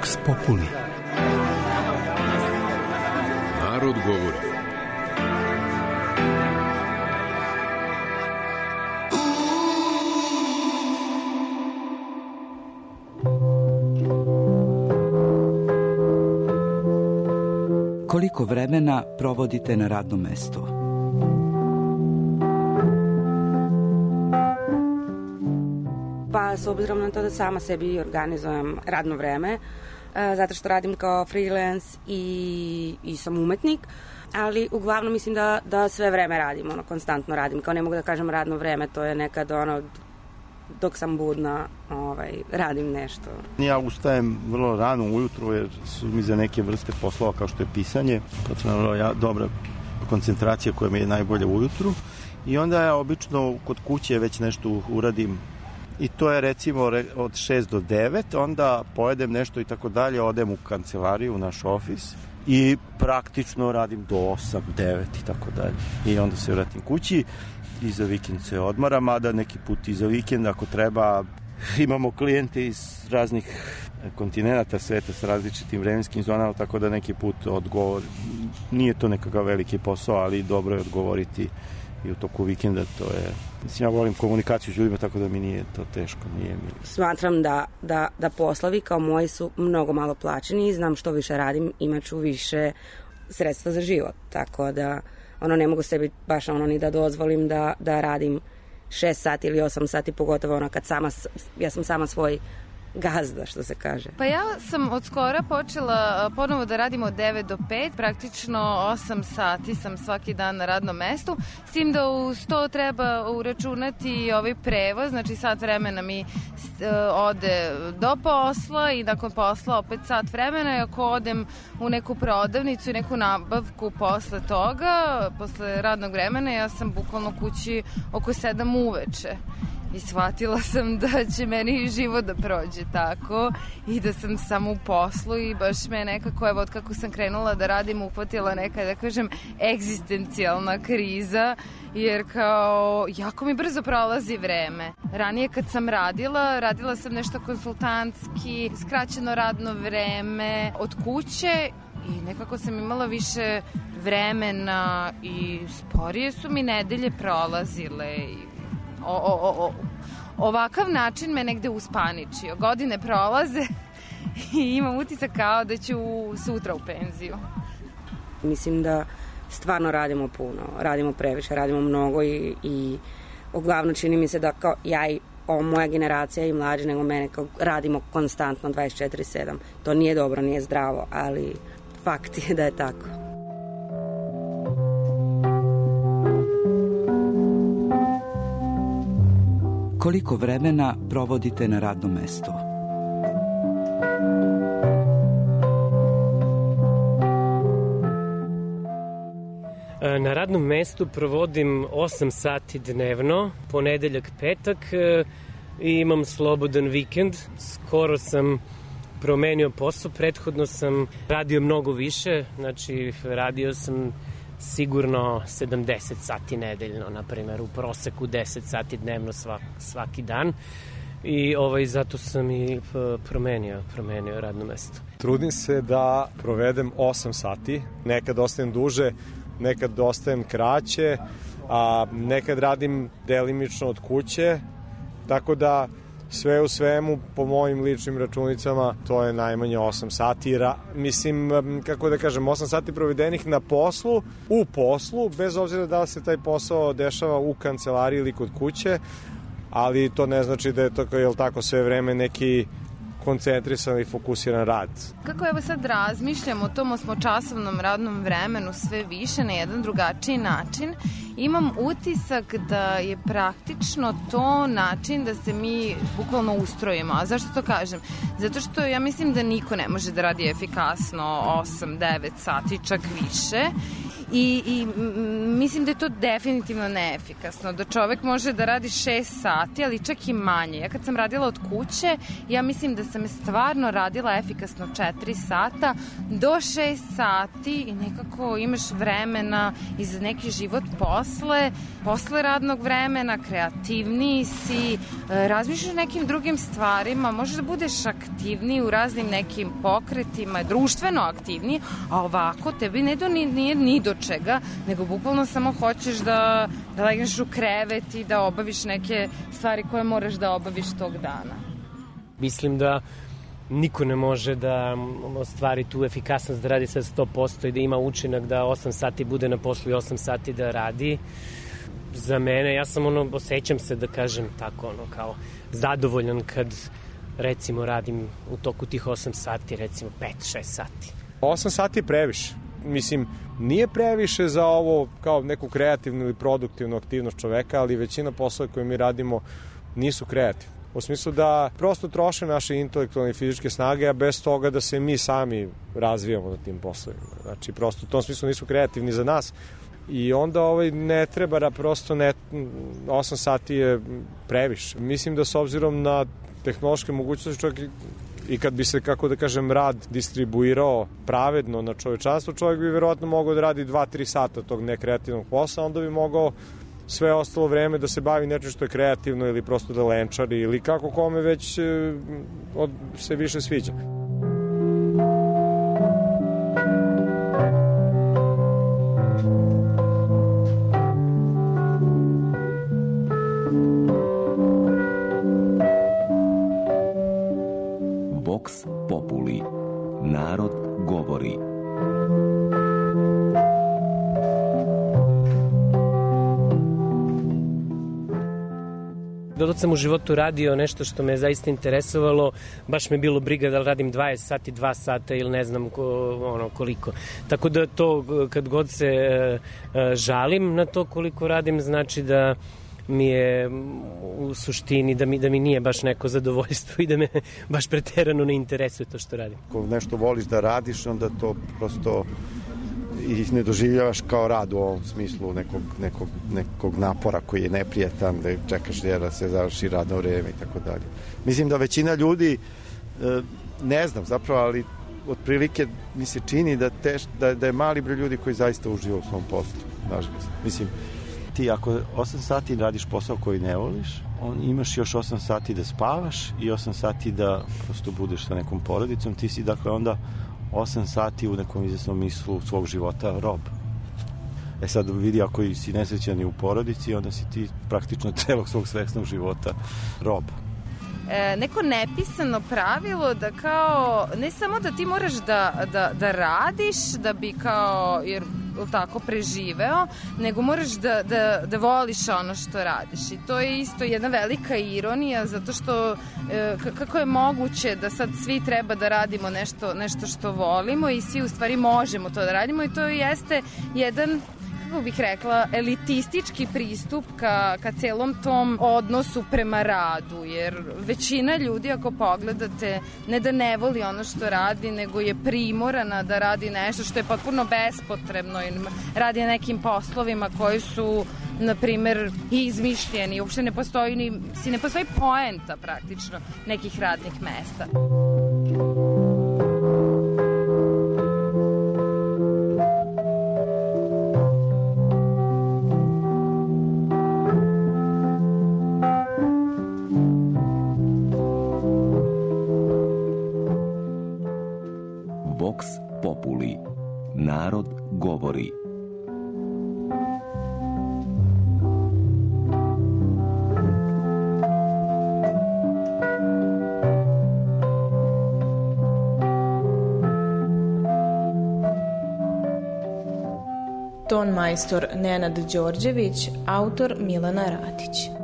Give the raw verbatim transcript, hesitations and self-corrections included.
Vox Populi. Narod govori. Koliko vremena provodite na radnom mestu? Pa, s obzirom na to da sama sebi organizujem radno vreme, zato što radim kao freelance i, i sam umetnik, ali uglavnom mislim da, da sve vreme radim, ono, konstantno radim. Kao ne mogu da kažem radno vreme, to je nekad ono, dok sam budna, ovaj, radim nešto. Ja ustajem vrlo rano ujutru jer su mi za neke vrste poslova kao što je pisanje potrebna vrlo ja, dobra koncentracija koja mi je najbolja ujutru i onda ja obično kod kuće već nešto uradim i to je recimo od šest do devet, onda pojedem nešto i tako dalje, odem u kancelariju, u naš ofis i praktično radim do osam, devet i tako dalje. I onda se vratim kući i za vikend se odmaram, mada neki put i za vikend ako treba. Imamo klijente iz raznih kontinenta sveta sa različitim vremenskim zonama, tako da neki put odgovor, nije to nekakav veliki posao, ali dobro je odgovoriti i u toku vikenda. To je, mislim, ja volim komunikaciju s ljudima, tako da mi nije to teško, nije mi. Smatram da, da, da poslovi kao moji su mnogo malo plaćeni i znam što više radim, imaću više sredstva za život, tako da ono, ne mogu sebi baš ono ni da dozvolim da, da radim šest sati ili osam sati, pogotovo ono kad sama, ja sam sama svoj gazda, što se kaže. Pa ja sam od skora počela ponovo da radim od devet do pet, praktično osam sati sam svaki dan na radnom mestu, s tim da uz to treba uračunati ovaj prevoz, znači sat vremena mi ode do posla i nakon posla opet sat vremena i ako odem u neku prodavnicu i neku nabavku posle toga, posle radnog vremena, ja sam bukvalno kući oko sedam uveče. I shvatila sam da će meni život da prođe tako i da sam samo u poslu i baš me nekako, evo, od kako sam krenula da radim, uhvatila neka, da kažem, egzistencijalna kriza, jer kao, jako mi brzo prolazi vreme. Ranije kad sam radila, radila sam nešto konsultantski, skraćeno radno vreme od kuće i nekako sam imala više vremena i sporije su mi nedelje prolazile i O, o, o, ovakav način me negde uspaničio. Godine prolaze i imam utisak kao da ću sutra u penziju. Mislim da stvarno radimo puno, radimo previše, radimo mnogo i, i uglavnom čini mi se da kao ja i o, moja generacija i mlađe nego mene kao radimo konstantno dvadeset četiri sedam. To nije dobro, nije zdravo, ali fakt je da je tako. Koliko vremena provodite na radnom mestu? Na radnom mestu provodim osam sati dnevno, ponedeljak, petak i imam slobodan vikend. Skoro sam promenio posao, prethodno sam radio mnogo više, znači radio sam sigurno sedamdeset sati nedeljno, na primjer, u proseku deset sati dnevno svak, svaki dan i ovaj, zato sam i promenio, promenio radno mesto. Trudim se da provedem osam sati, nekad ostajem duže, nekad ostajem kraće, a nekad radim delimično od kuće, tako da sve u svemu, po mojim ličnim računicama, to je najmanje osam sati. Ra, mislim, kako da kažem, osam sati provedenih na poslu, u poslu, bez obzira da li se taj posao dešava u kancelariji ili kod kuće, ali to ne znači da je to, jel tako, sve vreme neki koncentrisan i fokusiran rad. Kako evo sad razmišljam o tom osmočasovnom radnom vremenu sve više na jedan drugačiji način, imam utisak da je praktično to način da se mi bukvalno ustrojimo. A zašto to kažem? Zato što ja mislim da niko ne može da radi efikasno osam devet sati, čak više. I, i mislim da je to definitivno neefikasno, da čovek može da radi šest sati, ali čak i manje. Ja kad sam radila od kuće, ja mislim da sam stvarno radila efikasno četiri sata do šest sati i nekako imaš vremena i za neki život posle, posle radnog vremena, kreativniji si, razmišljaš nekim drugim stvarima, možeš da budeš aktivniji u raznim nekim pokretima, društveno aktivniji, a ovako tebi ne do, nije ni do čega, nego bukvalno samo hoćeš da, da legneš u krevet i da obaviš neke stvari koje moraš da obaviš tog dana. Mislim da niko ne može da ostvari tu efikasnost da radi sve sto posto i da ima učinak da osam sati bude na poslu i osam sati da radi. Za mene, ja sam ono, osjećam se da kažem tako ono kao zadovoljan kad recimo radim u toku tih osam sati, recimo pet šest sati. osam sati je previše. Mislim, nije previše za ovo kao neku kreativnu ili produktivnu aktivnost čoveka, ali većina poslova koje mi radimo nisu kreativni. U smislu da prosto troše naše intelektualne i fizičke snage, a bez toga da se mi sami razvijamo na tim poslovima. Znači, prosto u tom smislu nisu kreativni za nas. I onda ovaj, ne treba da prosto ne, osam sati je previše. Mislim da s obzirom na tehnološke mogućnosti čovjek i kad bi se, kako da kažem, rad distribuirao pravedno na čovečanstvo, čovjek bi verovatno mogao da radi dva tri sata tog nekreativnog posla, onda bi mogao sve ostalo vreme da se bavi nečim što je kreativno ili prosto da lenčari ili kako kome već od, se više sviđa. Vox Populi. Narod govori. Dodad sam u životu radio nešto što me je zaista interesovalo, baš me je bilo briga da li radim dvadeset sati, dva sata ili ne znam ko, ono, koliko. Tako da to kad god se e, e, žalim na to koliko radim, znači da mi je u suštini da mi, da mi nije baš neko zadovoljstvo i da me baš preterano ne interesuje to što radim. Ako nešto voliš da radiš, onda to prosto i ne doživljavaš kao rad u ovom smislu nekog, nekog, nekog napora koji je neprijatan, da čekaš da se završi radno vreme i tako dalje. Mislim da većina ljudi, ne znam zapravo, ali otprilike mi se čini da, teš, da, da je mali broj ljudi koji zaista uživa u svom poslu. Nažalost. Mislim, ti ako osam sati radiš posao koji ne voliš, on, imaš još osam sati da spavaš i osam sati da prosto budeš sa nekom porodicom, ti si dakle onda osam sati u nekom izvesnom mislu svog života rob. E sad vidi, ako si nesrećan i u porodici, onda si ti praktično celog svog svesnog života rob. E, neko nepisano pravilo da kao, ne samo da ti moraš da, da, da radiš da bi kao, jer tako preživeo, nego moraš da, da, da voliš ono što radiš. I to je isto jedna velika ironija, zato što e, kako je moguće da sad svi treba da radimo nešto, nešto što volimo i svi u stvari možemo to da radimo i to jeste jedan, kako bih rekla, elitistički pristup ka, ka celom tom odnosu prema radu, jer većina ljudi, ako pogledate, ne da ne voli ono što radi, nego je primorana da radi nešto što je potpuno bespotrebno i radi na nekim poslovima koji su, na primer, izmišljeni. Uopšte ne postoji, ni, ne postoji poenta praktično nekih radnih mesta. Vox Populi. Narod govori. Ton majstor Nenad Đorđević, autor Milana Ratić.